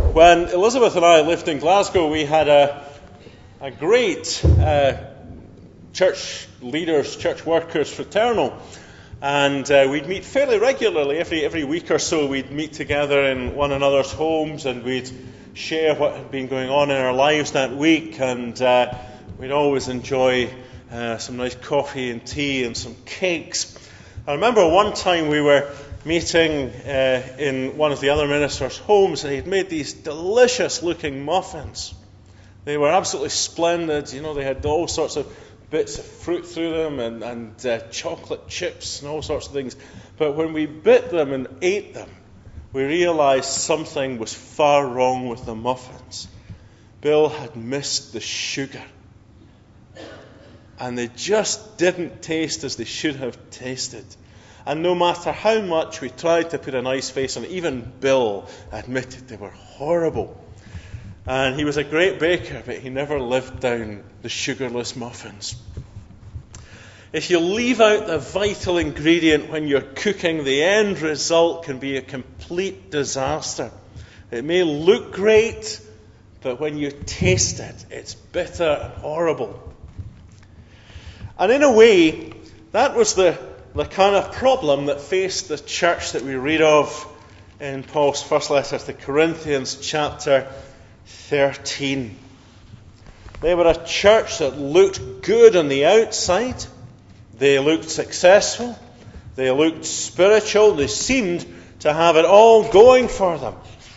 When Elizabeth and I lived in Glasgow, we had a great church leaders, church workers fraternal, and we'd meet fairly regularly. Every week or so, we'd meet together in one another's homes, and we'd share what had been going on in our lives that week, and we'd always enjoy some nice coffee and tea and some cakes. I remember one time we were meeting in one of the other ministers' homes, and he'd made these delicious-looking muffins. They were absolutely splendid. You know, they had all sorts of bits of fruit through them and chocolate chips and all sorts of things. But when we bit them and ate them, we realized something was far wrong with the muffins. Bill had missed the sugar. And they just didn't taste as they should have tasted. And no matter how much we tried to put a nice face on it, even Bill admitted they were horrible. And he was a great baker, but he never lived down the sugarless muffins. If you leave out the vital ingredient when you're cooking, the end result can be a complete disaster. It may look great, but when you taste it, it's bitter and horrible. And in a way, that was the kind of problem that faced the church that we read of in Paul's first letter to Corinthians, chapter 13. They were a church that looked good on the outside. They looked successful. They looked spiritual. They seemed to have it all going for them.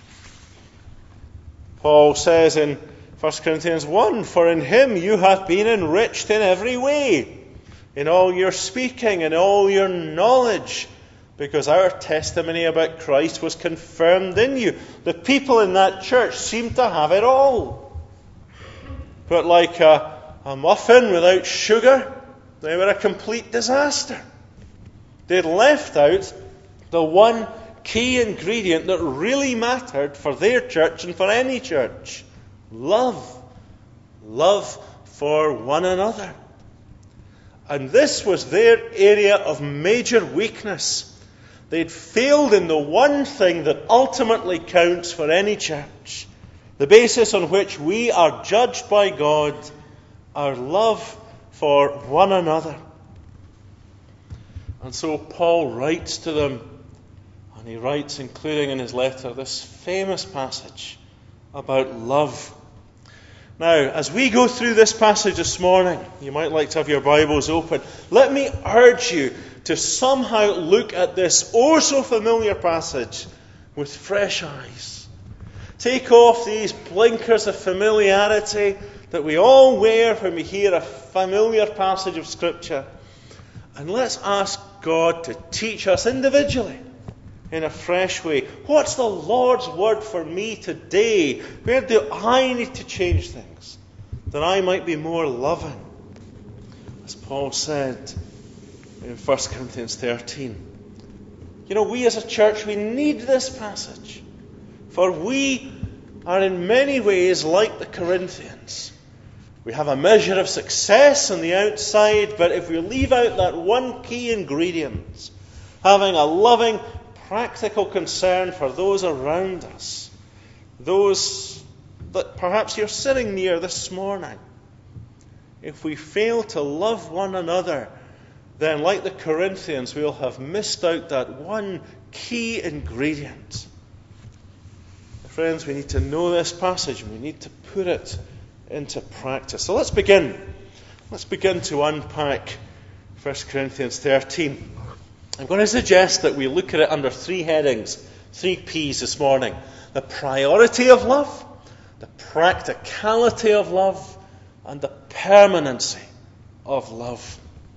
Paul says in 1 Corinthians 1, "For in him you have been enriched in every way, in all your speaking and all your knowledge, because our testimony about Christ was confirmed in you." The people in that church seemed to have it all. But like a muffin without sugar, they were a complete disaster. They'd left out the one key ingredient that really mattered for their church and for any church: love. Love for one another. And this was their area of major weakness. They'd failed in the one thing that ultimately counts for any church, the basis on which we are judged by God, our love for one another. And so Paul writes to them, and he writes, including in his letter, this famous passage about love. Now, as we go through this passage this morning, you might like to have your Bibles open. Let me urge you to somehow look at this oh so familiar passage with fresh eyes. Take off these blinkers of familiarity that we all wear when we hear a familiar passage of Scripture. And let's ask God to teach us individually in a fresh way. What's the Lord's word for me today? Where do I need to change things that I might be more loving? As Paul said in 1 Corinthians 13. You know, we as a church, we need this passage. For we are in many ways like the Corinthians. We have a measure of success on the outside, but if we leave out that one key ingredient, having a loving, practical concern for those around us, those that perhaps you're sitting near this morning, if we fail to love one another, then like the Corinthians, we'll have missed out that one key ingredient. Friends, we need to know this passage and we need to put it into practice. So let's begin. Let's begin to unpack 1 Corinthians 13. I'm going to suggest that we look at it under three headings, 3 P's this morning. The priority of love, the practicality of love, and the permanency of love.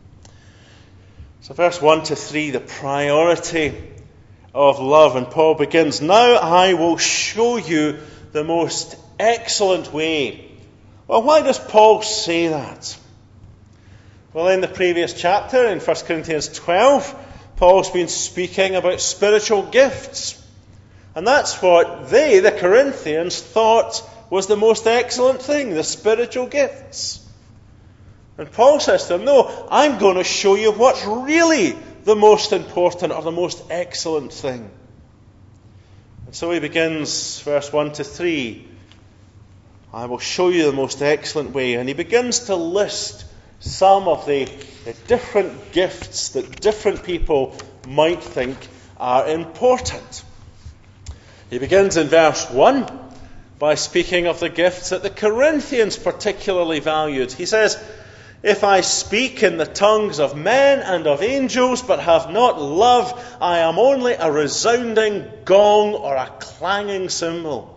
So verse 1 to 3, the priority of love. And Paul begins, "Now I will show you the most excellent way." Well, why does Paul say that? Well, in the previous chapter, in 1 Corinthians 12, Paul's been speaking about spiritual gifts. And that's what they, the Corinthians, thought was the most excellent thing, the spiritual gifts. And Paul says to them, no, I'm going to show you what's really the most important or the most excellent thing. And so he begins, verse 1 to 3, I will show you the most excellent way. And he begins to list some of the different gifts that different people might think are important. He begins in verse 1 by speaking of the gifts that the Corinthians particularly valued. He says, if I speak in the tongues of men and of angels, but have not love, I am only a resounding gong or a clanging cymbal.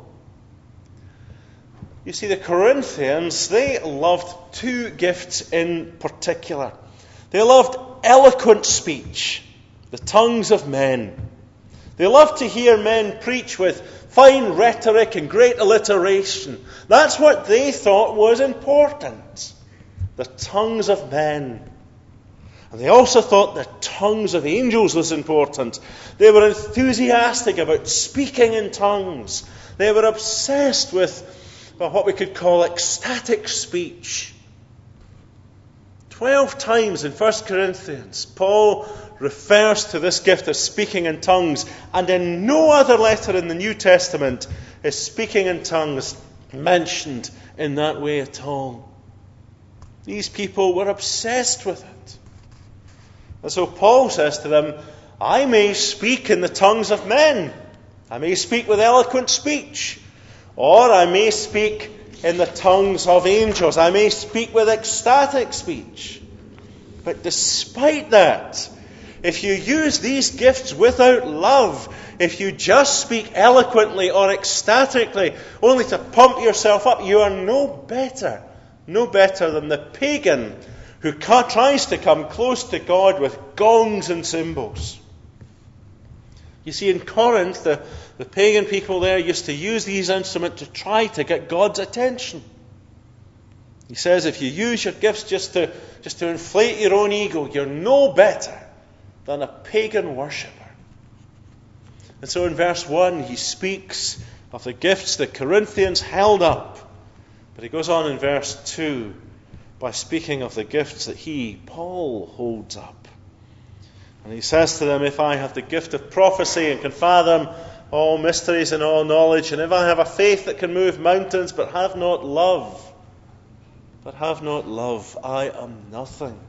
You see, the Corinthians, they loved two gifts in particular. They loved eloquent speech, the tongues of men. They loved to hear men preach with fine rhetoric and great alliteration. That's what they thought was important. The tongues of men. And they also thought the tongues of angels was important. They were enthusiastic about speaking in tongues. They were obsessed with what we could call ecstatic speech. 12 times in 1 Corinthians, Paul refers to this gift of speaking in tongues, and in no other letter in the New Testament is speaking in tongues mentioned in that way at all. These people were obsessed with it. And so Paul says to them, I may speak in the tongues of men. I may speak with eloquent speech. Or I may speak in the tongues of angels. I may speak with ecstatic speech. But despite that, if you use these gifts without love, if you just speak eloquently or ecstatically, only to pump yourself up, you are no better than the pagan who tries to come close to God with gongs and cymbals. You see, in Corinth, the pagan people there used to use these instruments to try to get God's attention. He says if you use your gifts just to inflate your own ego, you're no better than a pagan worshipper. And so in verse 1, he speaks of the gifts the Corinthians held up. But he goes on in verse 2 by speaking of the gifts that he, Paul, holds up. And he says to them, if I have the gift of prophecy and can fathom all mysteries and all knowledge, and if I have a faith that can move mountains but have not love, I am nothing.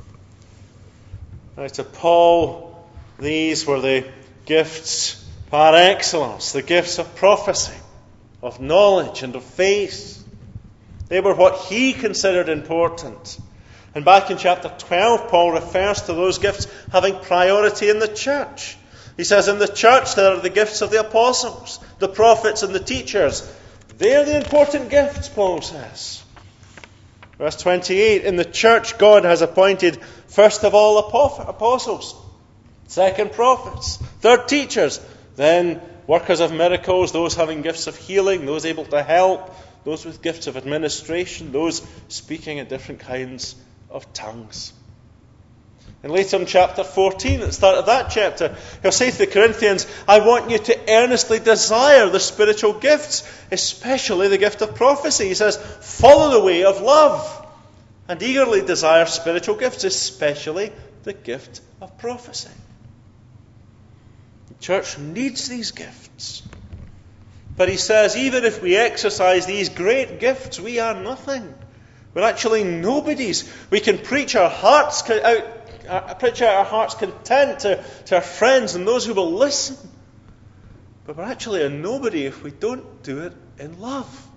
Now to Paul, these were the gifts par excellence, the gifts of prophecy, of knowledge and of faith. They were what he considered important. And back in chapter 12, Paul refers to those gifts having priority in the church. He says in the church there are the gifts of the apostles, the prophets and the teachers. They're the important gifts, Paul says. Verse 28, in the church God has appointed first of all apostles, second prophets, third teachers, then workers of miracles, those having gifts of healing, those able to help, those with gifts of administration, those speaking in different kinds of tongues. And later in chapter 14, at the start of that chapter, he'll say to the Corinthians, I want you to earnestly desire the spiritual gifts, especially the gift of prophecy. He says, follow the way of love and eagerly desire spiritual gifts, especially the gift of prophecy. The church needs these gifts. But he says, even if we exercise these great gifts, we are nothing. We're actually nobodies. We can preach our hearts content to our friends and those who will listen. But we're actually a nobody if we don't do it in love.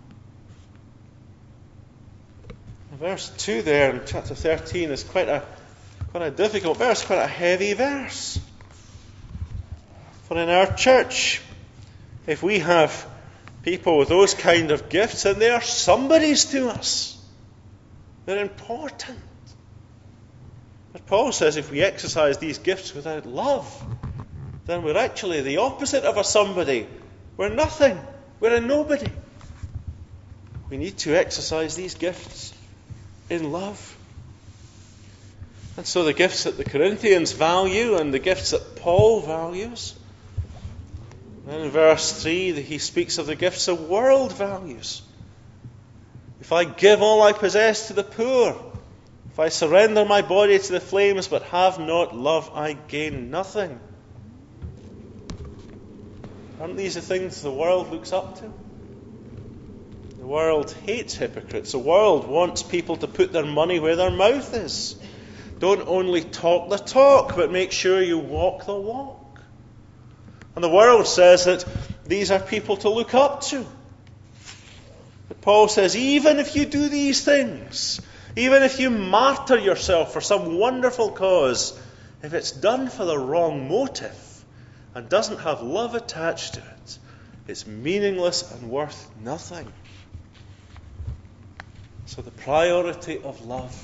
Verse 2 there in chapter 13 is quite a difficult verse, quite a heavy verse. For in our church, if we have people with those kind of gifts, then they are somebodies to us. They're important. But Paul says if we exercise these gifts without love, then we're actually the opposite of a somebody. We're nothing. We're a nobody. We need to exercise these gifts in love. And so the gifts that the Corinthians value and the gifts that Paul values. Then in verse 3, he speaks of the gifts the world values. If I give all I possess to the poor, if I surrender my body to the flames but have not love, I gain nothing. Aren't these the things the world looks up to? The world hates hypocrites. The world wants people to put their money where their mouth is. Don't only talk the talk, but make sure you walk the walk. And the world says that these are people to look up to. But Paul says, even if you do these things, even if you martyr yourself for some wonderful cause, if it's done for the wrong motive and doesn't have love attached to it, it's meaningless and worth nothing. So the priority of love.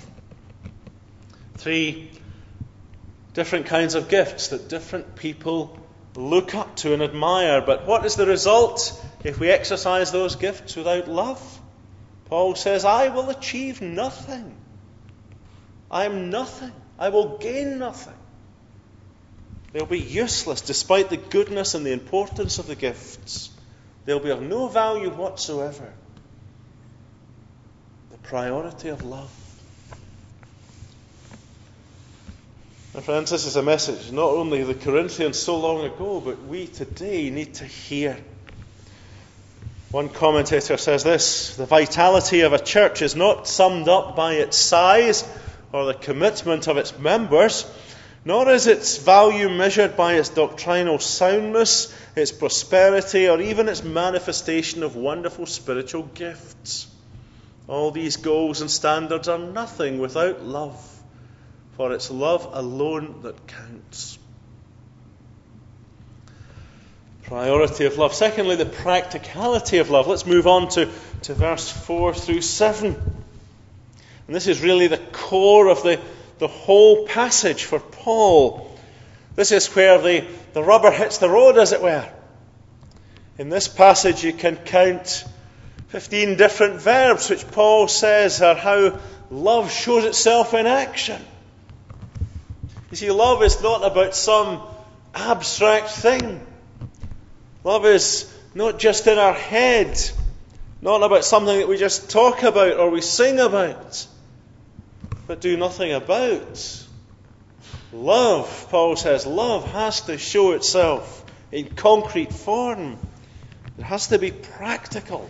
3 different kinds of gifts that different people look up to and admire. But what is the result if we exercise those gifts without love? Paul says, I will achieve nothing. I am nothing. I will gain nothing. They'll be useless despite the goodness and the importance of the gifts. They'll be of no value whatsoever. The priority of love. My friends, this is a message not only the Corinthians so long ago, but we today need to hear. One commentator says this: the vitality of a church is not summed up by its size or the commitment of its members, nor is its value measured by its doctrinal soundness, its prosperity, or even its manifestation of wonderful spiritual gifts. All these goals and standards are nothing without love, for it's love alone that counts. Priority of love. Secondly, the practicality of love. Let's move on to verse 4 through 7. And this is really the core of the whole passage for Paul. This is where the rubber hits the road, as it were. In this passage you can count 15 different verbs which Paul says are how love shows itself in action. You see, love is not about some abstract thing. Love is not just in our head, not about something that we just talk about or we sing about, but do nothing about. Love, Paul says, love has to show itself in concrete form. It has to be practical.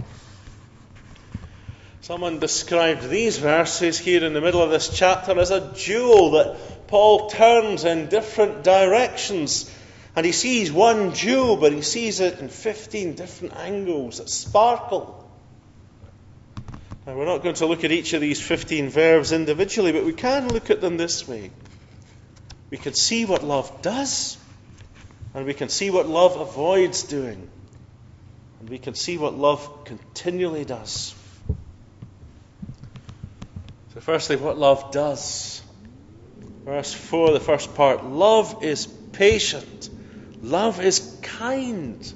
Someone described these verses here in the middle of this chapter as a jewel that Paul turns in different directions. And he sees one jewel, but he sees it in 15 different angles that sparkle. Now, we're not going to look at each of these 15 verbs individually, but we can look at them this way. We can see what love does, and we can see what love avoids doing, and we can see what love continually does. So firstly, what love does. Verse 4, the first part. Love is patient. Love is kind.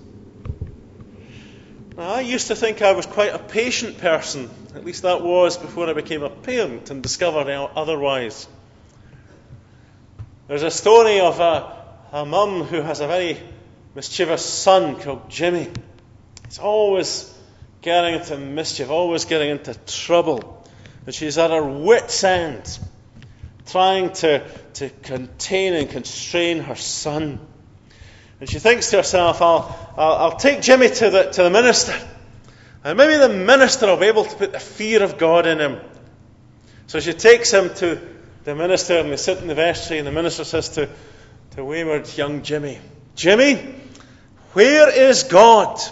Now, I used to think I was quite a patient person. At least that was before I became a parent and discovered otherwise. There's a story of a mum who has a very mischievous son called Jimmy. He's always getting into mischief, always getting into trouble. And she's at her wit's end, trying to contain and constrain her son. And she thinks to herself, I'll take Jimmy to the minister. And maybe the minister will be able to put the fear of God in him. So she takes him to the minister, and they sit in the vestry, and the minister says to wayward young Jimmy, Jimmy, where is God?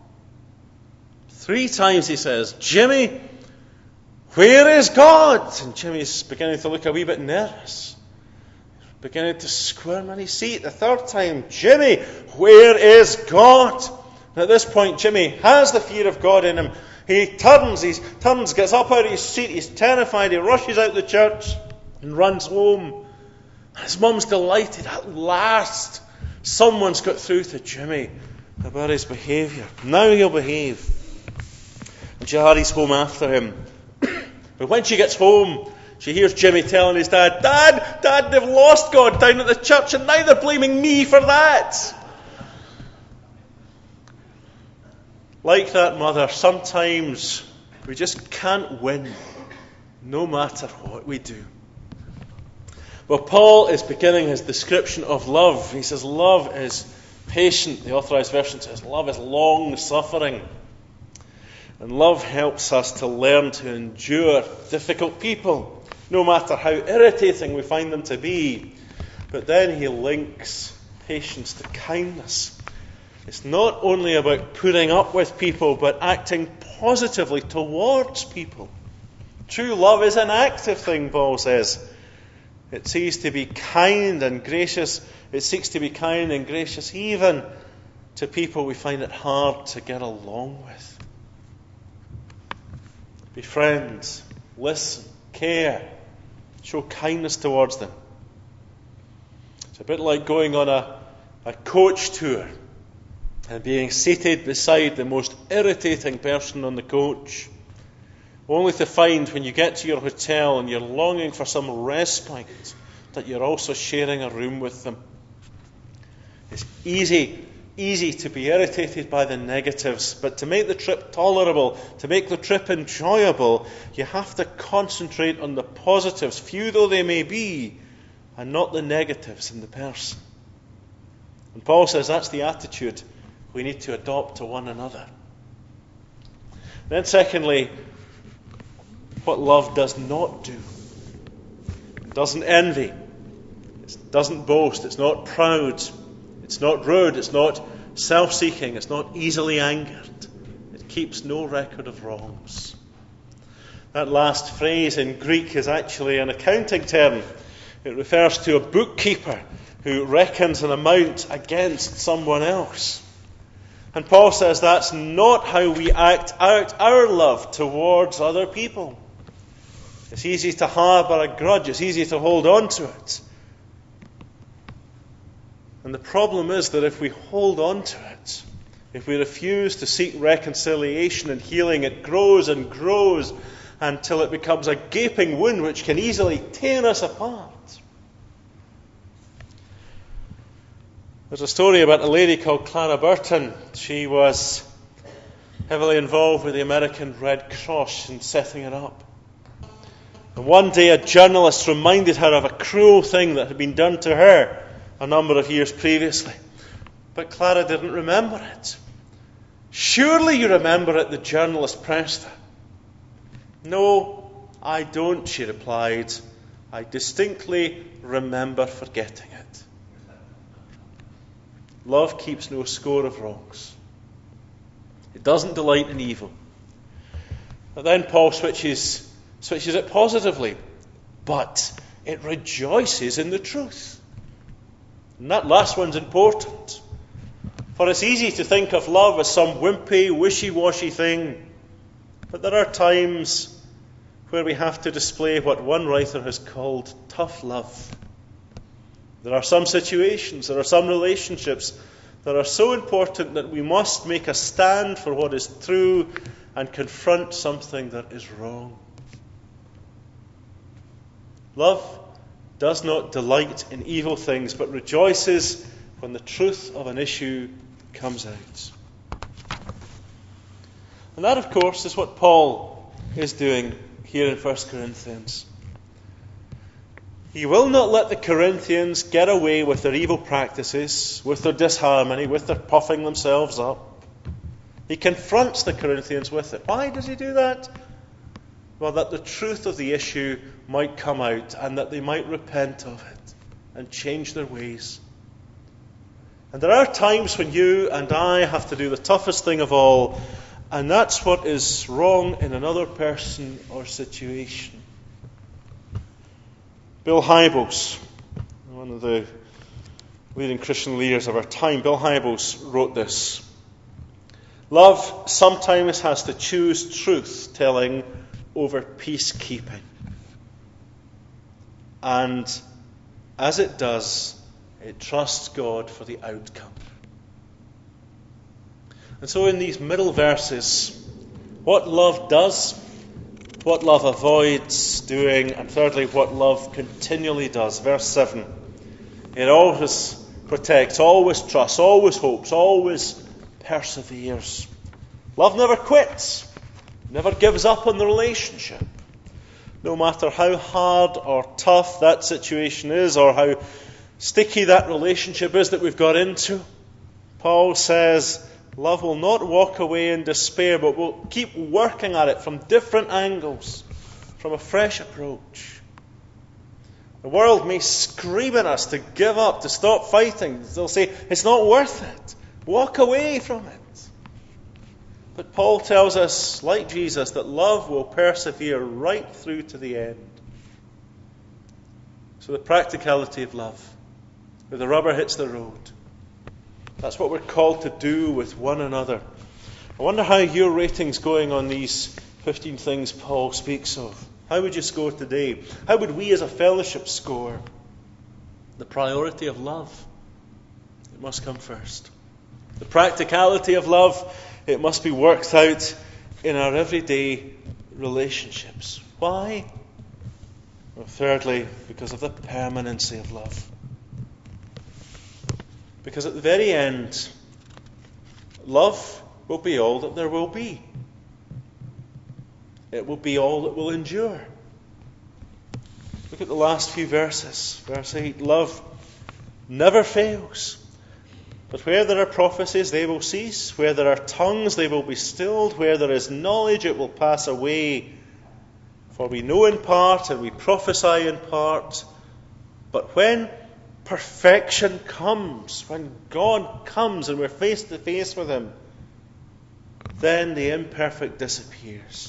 3 times he says, Jimmy, where is God? And Jimmy's beginning to look a wee bit nervous. He's beginning to squirm in his seat. The 3rd time, Jimmy, where is God? And at this point, Jimmy has the fear of God in him. He turns, gets up out of his seat. He's terrified. He rushes out the church and runs home. And his mum's delighted. At last, someone's got through to Jimmy about his behaviour. Now he'll behave. And she hurries home after him. But when she gets home, she hears Jimmy telling his dad, Dad, they've lost God down at the church, and now they're blaming me for that. Like that mother, sometimes we just can't win, no matter what we do. Well, Paul is beginning his description of love. He says love is Patient, the Authorized Version says, love is long-suffering. And love helps us to learn to endure difficult people, no matter how irritating we find them to be. But then he links patience to kindness. It's not only about putting up with people, but acting positively towards people. True love is an active thing, Paul says. It seeks to be kind and gracious. It seeks to be kind and gracious even to people we find it hard to get along with. Befriend, listen, care, show kindness towards them. It's a bit like going on a coach tour and being seated beside the most irritating person on the coach, only to find when you get to your hotel and you're longing for some respite that you're also sharing a room with them. It's easy to be irritated by the negatives, but to make the trip tolerable, to make the trip enjoyable, you have to concentrate on the positives, few though they may be, and not the negatives in the person. And Paul says that's the attitude we need to adopt to one another. Then secondly, what love does not do. It doesn't envy. It doesn't boast. It's not proud. It's not rude. It's not self-seeking. It's not easily angered. It keeps no record of wrongs. That last phrase in Greek is actually an accounting term. It refers to a bookkeeper who reckons an amount against someone else. And Paul says that's not how we act out our love towards other people. It's easy to harbour a grudge. It's easy to hold on to it. And the problem is that if we hold on to it, if we refuse to seek reconciliation and healing, it grows and grows until it becomes a gaping wound which can easily tear us apart. There's a story about a lady called Clara Burton. She was heavily involved with the American Red Cross in setting it up. And one day a journalist reminded her of a cruel thing that had been done to her a number of years previously. But Clara didn't remember it. "Surely you remember it," the journalist pressed her. "No, I don't," she replied. "I distinctly remember forgetting it." Love keeps no score of wrongs. It doesn't delight in evil. But then Paul switches it positively. But it rejoices in the truth. And that last one's important. For it's easy to think of love as some wimpy, wishy-washy thing. But there are times where we have to display what one writer has called tough love. There are some situations, there are some relationships that are so important that we must make a stand for what is true and confront something that is wrong. Love does not delight in evil things, but rejoices when the truth of an issue comes out. And that, of course, is what Paul is doing here in 1 Corinthians. He will not let the Corinthians get away with their evil practices, with their disharmony, with their puffing themselves up. He confronts the Corinthians with it. Why does he do that? Well, that the truth of the issue might come out and that they might repent of it and change their ways. And there are times when you and I have to do the toughest thing of all, and that's what is wrong in another person or situation. Bill Hybels, one of the leading Christian leaders of our time, Bill Hybels wrote this: "Love sometimes has to choose truth-telling over peacekeeping. And as it does, it trusts God for the outcome." And so in these middle verses, what love does, what love avoids doing, and thirdly, what love continually does. Verse 7, it always protects, always trusts, always hopes, always perseveres. Love never quits, never gives up on the relationship. No matter how hard or tough that situation is, or how sticky that relationship is that we've got into, Paul says love will not walk away in despair, but will keep working at it from different angles, from a fresh approach. The world may scream at us to give up, to stop fighting. They'll say, it's not worth it. Walk away from it. But Paul tells us, like Jesus, that love will persevere right through to the end. So the practicality of love, where the rubber hits the road, that's what we're called to do with one another. I wonder how your rating's going on these 15 things Paul speaks of. How would you score today? How would we as a fellowship score? The priority of love, it must come first. The practicality of love, it must be worked out in our everyday relationships. Why? Well, thirdly, because of the permanency of love. Because at the very end, love will be all that there will be. It will be all that will endure. Look at the last few verses. Verse 8, love never fails. But where there are prophecies, they will cease. Where there are tongues, they will be stilled. Where there is knowledge, it will pass away. For we know in part and we prophesy in part. But when perfection comes, when God comes and we're face to face with Him, then the imperfect disappears.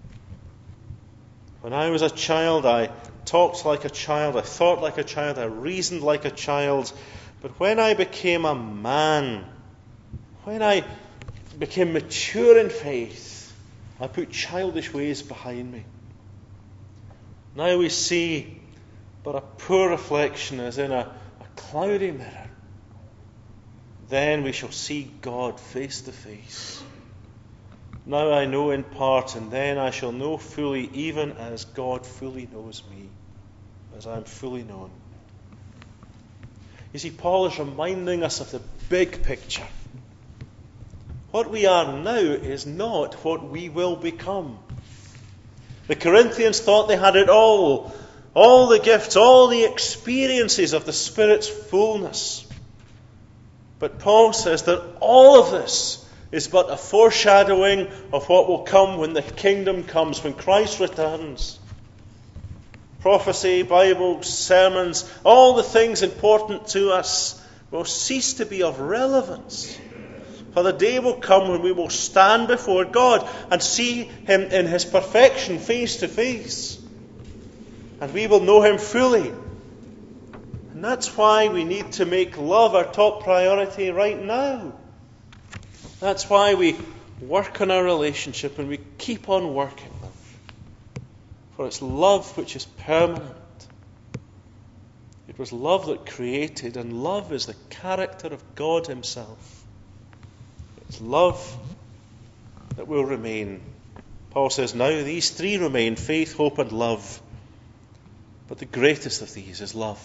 When I was a child, I talked like a child, I thought like a child, I reasoned like a child. But when I became a man, when I became mature in faith, I put childish ways behind me. Now we see but a poor reflection as in a cloudy mirror. Then we shall see God face to face. Now I know in part, and then I shall know fully, even as God fully knows me, as I am fully known. You see, Paul is reminding us of the big picture. What we are now is not what we will become. The Corinthians thought they had it all the gifts, all the experiences of the Spirit's fullness. But Paul says that all of this is but a foreshadowing of what will come when the kingdom comes, when Christ returns. Prophecy, Bible, sermons, all the things important to us will cease to be of relevance. For the day will come when we will stand before God and see Him in His perfection face to face. And we will know Him fully. And that's why we need to make love our top priority right now. That's why we work on our relationship and we keep on working them. For it's love which is permanent. It was love that created, and love is the character of God Himself. It's love that will remain. Paul says, now these three remain, faith, hope and love. But the greatest of these is love.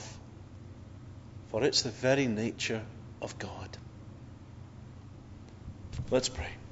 For it's the very nature of God. Let's pray.